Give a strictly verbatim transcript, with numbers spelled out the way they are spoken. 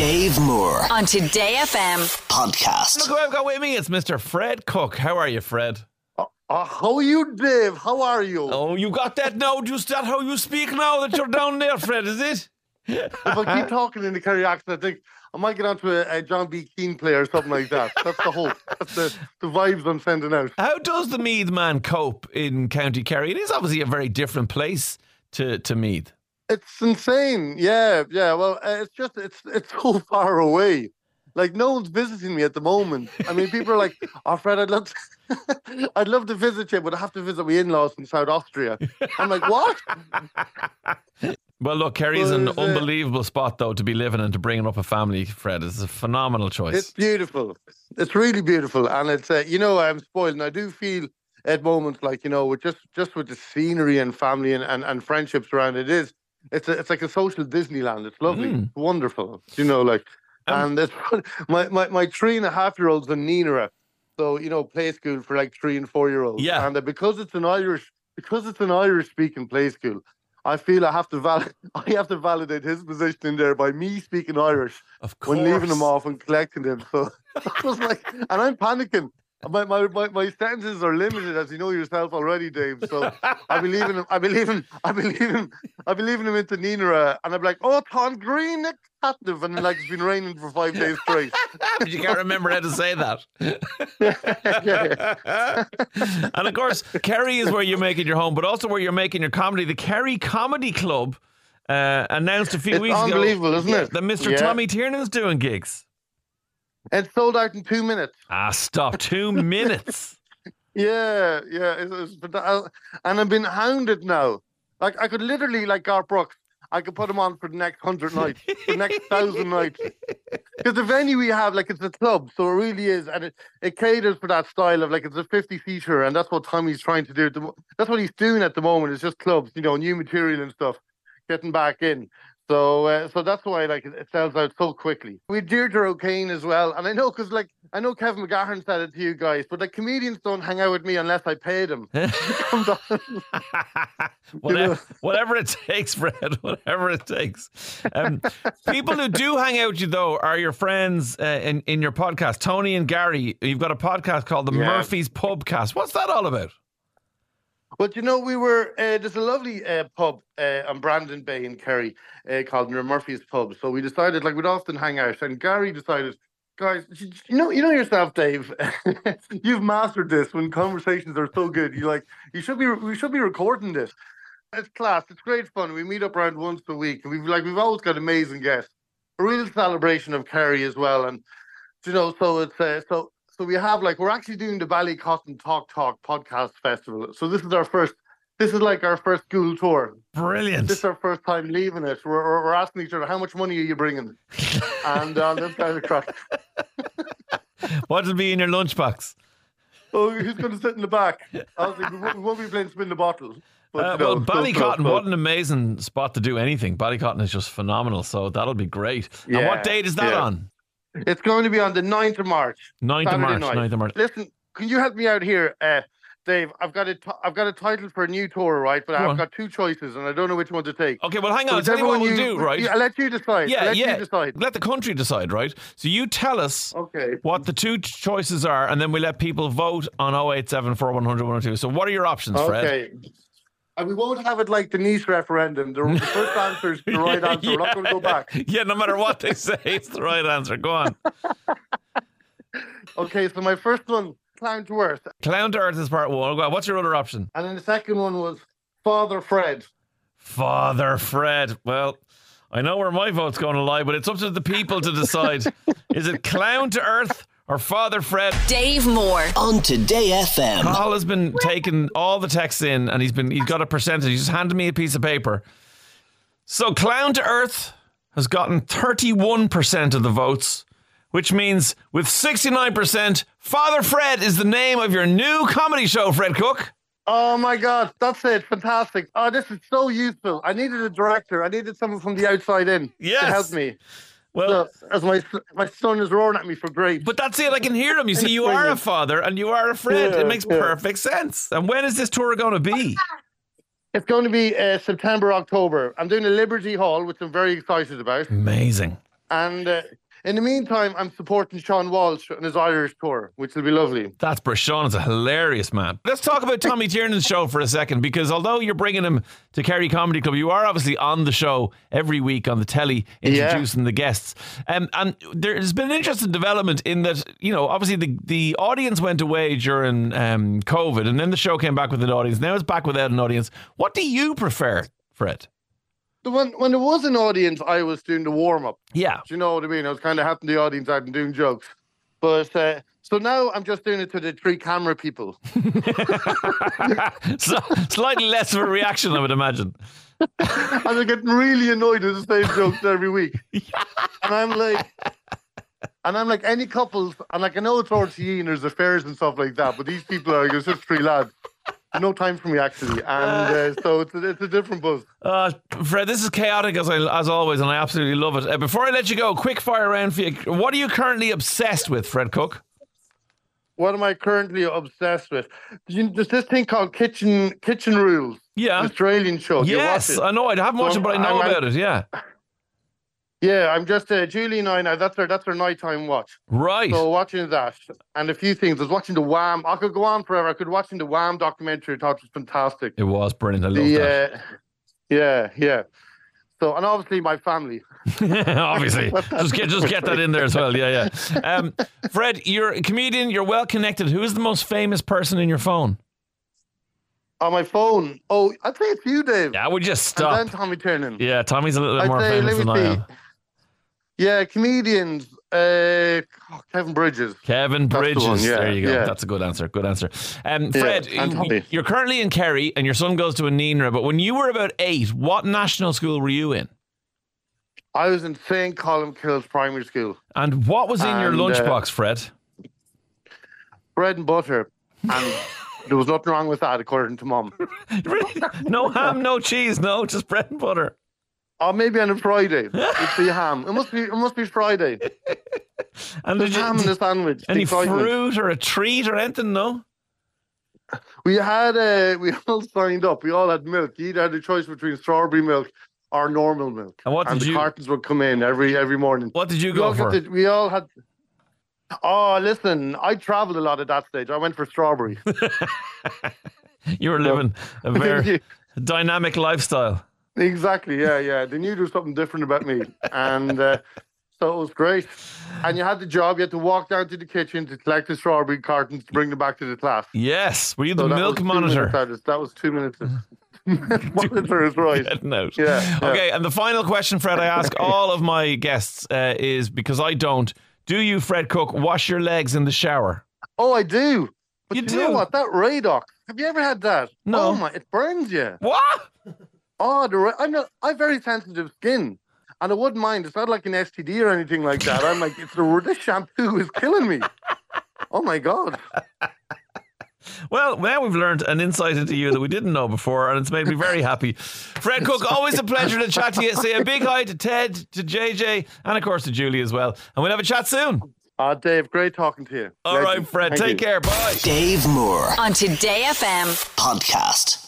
Dave Moore on Today F M podcast. Look who I've got with me. It's Mister Fred Cook. How are you, Fred? Uh, uh, how are you, Dave? How are you? Oh, you got that now? Just that how you speak now that you're down there, Fred, is it? If I keep talking in the Kerry accent, I think I might get onto a, a John B. Keane play or something like that. That's the hope. That's the, the vibes I'm sending out. How does the Meath man cope in County Kerry? It is obviously a very different place to, to Meath. It's insane. Yeah, yeah. Well, uh, it's just, it's it's so far away. Like, no one's visiting me at the moment. I mean, people are like, oh, Fred, I'd love to, I'd love to visit you, but I have to visit my in-laws in South Austria. I'm like, what? Well, look, Kerry's Well, an is it- unbelievable spot, though, to be living and to bringing up a family, Fred. It's a phenomenal choice. It's beautiful. It's really beautiful. And it's, uh, you know, I'm spoiled. And I do feel at moments like, you know, with just, just with the scenery and family and, and, and friendships around it is, it's a, it's like a social Disneyland. It's lovely. Mm. It's wonderful. You know, like, Um, and it's, my, my, my three and a half year old's in Neenera. So, you know, play school for like three and four year olds. Yeah. And uh, because it's an Irish, because it's an Irish speaking play school, I feel I have to val- I have to validate his position in there by me speaking Irish of course. when leaving him off and collecting him. So that was like, and I'm panicking. My, my my my sentences are limited, as you know yourself already, Dave. So I be leaving him. I be leaving. I be leaving. I be leaving him into Neenera, and I'm like, oh, Ton Green, captive, and like it's been raining for five days straight. But you can't remember how to say that. yeah, yeah. And of course, Kerry is where you're making your home, but also where you're making your comedy. The Kerry Comedy Club uh, announced a few It's weeks ago unbelievable, isn't it? that Mister Yeah. Tommy Tiernan's doing gigs. It's sold out in two minutes. Ah, stop. Two minutes. Yeah, yeah. It was, but that- and I've been hounded now. Like I could literally, like Garth Brooks, I could put him on for the next hundred nights, the next thousand nights. Because the venue we have, like, it's a club, so it really is, and it, it caters for that style of like it's a fifty-seater, and that's what Tommy's trying to do. At the mo- That's what he's doing at the moment. It's just clubs, you know, new material and stuff, getting back in. So, uh, so that's why like it, it sells out so quickly. We had Deirdre O'Kane as well, and I know because like I know Kevin McGahern said it to you guys, but like comedians don't hang out with me unless I pay them. Come down. whatever, whatever it takes, Fred. Whatever it takes. Um, people who do hang out with you, though, are your friends uh, in, in your podcast. Tony and Gary, you've got a podcast called The Yeah. Murphy's Pubcast. What's that all about? But you know, we were uh, there's a lovely uh, pub uh, on Brandon Bay in Kerry uh, called Murphy's Pub. So we decided, like, we'd often hang out, and Gary decided, guys, you know, you know yourself, Dave. You've mastered this when conversations are so good. You like, you should be, we should be recording this. It's class. It's great fun. We meet up around once a week, and we've like we've always got amazing guests. A real celebration of Kerry as well, and you know, so it's uh, so. So we have like, we're actually doing the Ballycotton Talk Talk podcast festival. So this is our first, this is like our first school tour. Brilliant. This is our first time leaving it. We're, we're, we're asking each other, how much money are you bringing? And uh, this kind of crack. What'll be in your lunchbox? Oh, who's going to sit in the back? Obviously, we won't, we won't be playing spin the bottle. But, Uh, you know, well, so- so- Ballycotton, so- what an amazing spot to do anything. Ballycotton is just phenomenal, so that'll be great. And Yeah, what date is that yeah. on? It's going to be on the ninth of March. ninth of Saturday March. night. ninth of March. Listen, can you help me out here, uh, Dave? I've got a t- I've got a title for a new tour, right? But Go I've on. ag two choices, and I don't know which one to take. Okay, well, hang on. So I'll tell you what whichever we'll one do, right? Yeah, I'll let you decide. Yeah, I'll let yeah. you decide. Let the country decide, right? So you tell us Okay. what the two choices are, and then we let people vote on oh eight seven four one hundred one oh two. So what are your options, Fred? Okay. And we won't have it like the Nice referendum. The, the first answer is the right answer. We're not going to go back. Yeah, no matter what they say, it's the right answer. Go on. Okay, so my first one, Clown to Earth. Clown to Earth is part one. Go on. What's your other option? And then the second one was Father Fred. Father Fred. Well, I know where my vote's going to lie, but it's up to the people to decide. Is it Clown to Earth or Father Fred? Dave Moore on Today F M. Paul has been taking all the texts in, and he's been he's got a percentage. He's just handed me a piece of paper. So Clown to Earth has gotten thirty-one percent of the votes, which means with sixty-nine percent, Father Fred is the name of your new comedy show, Fred Cook. Oh my God, that's it. Fantastic. Oh, this is so useful. I needed a director. I needed someone from the outside in Yes. to help me. Well, So, as my my son is roaring at me for grapes. but that's it. I can hear him. You see, you are a father and you are a friend. Yeah, It makes yeah. perfect sense. And when is this tour going to be? It's going to be uh, September, October. I'm doing a Liberty Hall, which I'm very excited about. Amazing. And uh, in the meantime, I'm supporting Sean Walsh on his Irish tour, which will be lovely. That's br- Sean is a hilarious man. Let's talk about Tommy Tiernan's show for a second, because although you're bringing him to Kerry Comedy Club, you are obviously on the show every week on the telly, introducing yeah. the guests. Um, and there's been an interesting development in that, you know, obviously the, the audience went away during um, COVID, and then the show came back with an audience. Now it's back without an audience. What do you prefer, Fred? The when, when there was an audience, I was doing the warm-up. Yeah. Do you know what I mean? I was kind of having the audience out and doing jokes. But uh, so now I'm just doing it to the three camera people. So, slightly less of a reaction, I would imagine. And they're getting really annoyed at the same jokes every week. And I'm like, and I'm like, any couples, and like I know it's R T E and there's affairs and stuff like that, but these people are like, it's just three lads. No time for me, actually. And uh, so it's a, it's a different buzz. Uh, Fred, this is chaotic as I, as always, and I absolutely love it. Uh, before I let you go, quick fire round for you. What are you currently obsessed with, Fred Cook? What am I currently obsessed with? You, there's this thing called Kitchen Kitchen Rules. Yeah. An Australian show. Yes, I know. I haven't watched so it, but I know I'm, about it, yeah. Yeah, I'm just, uh, Julie and I now, that's our, that's our nighttime watch. Right. So watching that, and a few things. I was watching the Wham. I could go on forever. I could watching the Wham documentary. I thought it was fantastic. It was brilliant. I love the, that. Uh, yeah, yeah. So, and obviously my family. Obviously. just get just get that in there as well. Yeah, yeah. Um, Fred, you're a comedian. You're well connected. Who is the most famous person in your phone? On my phone? Oh, I'd say it's you, Dave. Yeah, we just stop. And then Tommy Tiernan. Yeah, Tommy's a little bit I'd more say, famous let me than see. I am. Yeah, comedians. Uh, oh, Kevin Bridges. Kevin Bridges. The yeah, there you go. Yeah. That's a good answer. Good answer. Um, Fred, yeah, y- you're currently in Kerry and your son goes to a Neenra, but when you were about eight, what national school were you in? I was in Saint Columkills Primary School. And what was in and, your lunchbox, uh, Fred? Bread and butter. And there was nothing wrong with that, according to Mum. Really? No ham, no cheese, no, just bread and butter. Oh, maybe on a Friday. It'd be ham. It must be. It must be Friday. And There's did you, ham in the sandwich. any Excitement. fruit or a treat or anything? No. We had. Uh, we all signed up. We all had milk. You either had a choice between strawberry milk or normal milk. And what did and the you? cartons would come in every every morning. What did you We go all, for? got the, we all had. Oh, listen! I travelled a lot at that stage. I went for strawberry. You were living a very dynamic lifestyle. Exactly, yeah, yeah. They knew there was something different about me. And uh, so it was great. And you had the job, you had to walk down to the kitchen to collect the strawberry cartons to bring them back to the class. Yes. Were you the So that milk was two monitor? minutes out. That was two minutes. Monitor is right. Getting out. Yeah, yeah. Okay, and the final question, Fred, I ask all of my guests uh, is, because I don't, do you, Fred Cook, wash your legs in the shower? Oh, I do. But You you, do? know what? That Radox. Have you ever had that? No. Oh my, it burns you. What? Oh, the, Ra- I'm not. I have very sensitive skin, and I wouldn't mind. It's not like an S T D or anything like that. I'm like, it's the this shampoo is killing me. Oh my god. Well, now we've learned an insight into you that we didn't know before, and it's made me very happy. Fred Cook, always a pleasure to chat to you. Say a big hi to Ted, to J J, and of course to Julie as well. And we'll have a chat soon. Uh, Dave, great talking to you. All Legend. right, Fred, Thank take you. care. Bye. Dave Moore On Today F M. podcast.